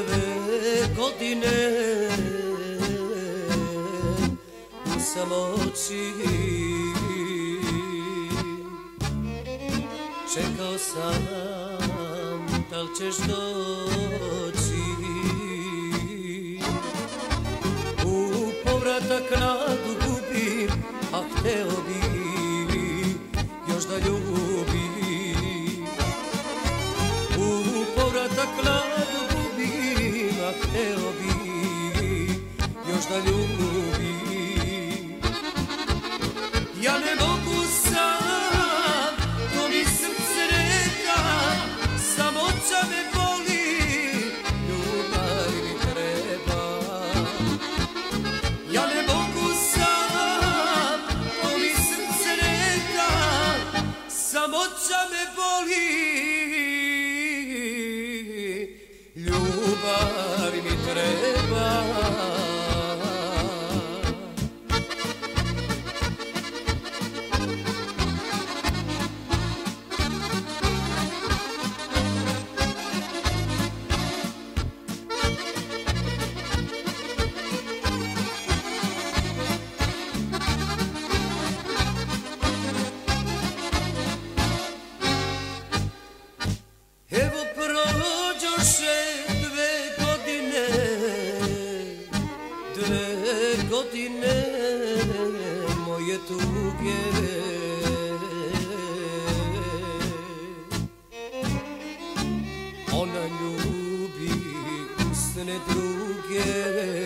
2 godine u samoći. Čekao sam, da li ćeš doći? U povratak nadu gubim, a hteo bi još da ljubim. U povratak nadu gubim, a hteo bi još da ljubim. Ja ne mogu sam, to mi srce ne da, samoća me boli, ljubav mi treba. Ja ne mogu sam, to mi srce ne da, samoća me boli, ljubav mi treba. Evo prođoše 2 godine moje tuge. Ona ljubi usne druge.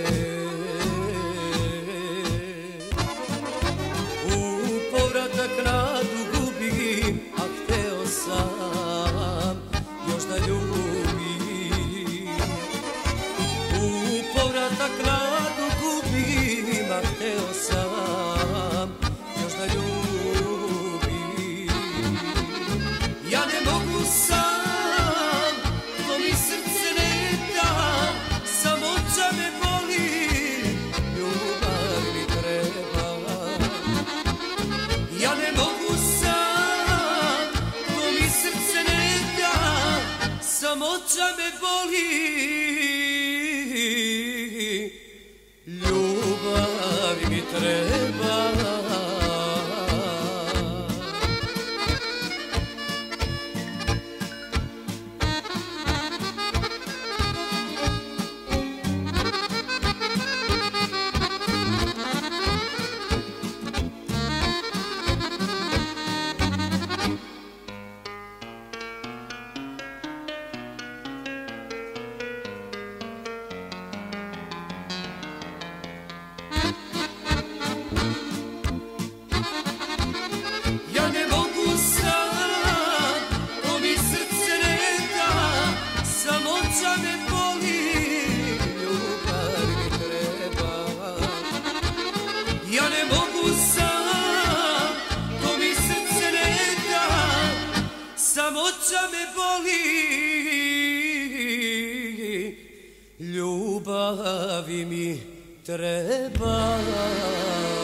U povratak nadu gubim, a hteo sam još da ljubim. U povratak nadu gubim, a hteo sam još da ljubim. Ja ne mogu sam, to mi srce ne da, samoća me boli, ljubav mi treba. Ja ne mogu sam, to mi srce ne da, samoća me boli, ljubav mi treba. Ja ne mogu sam, to mi srce ne da, samoća me boli, ljubav mi treba. Ja ne mogu sam, to mi srce ne da, samoća me boli, ljubav mi treba.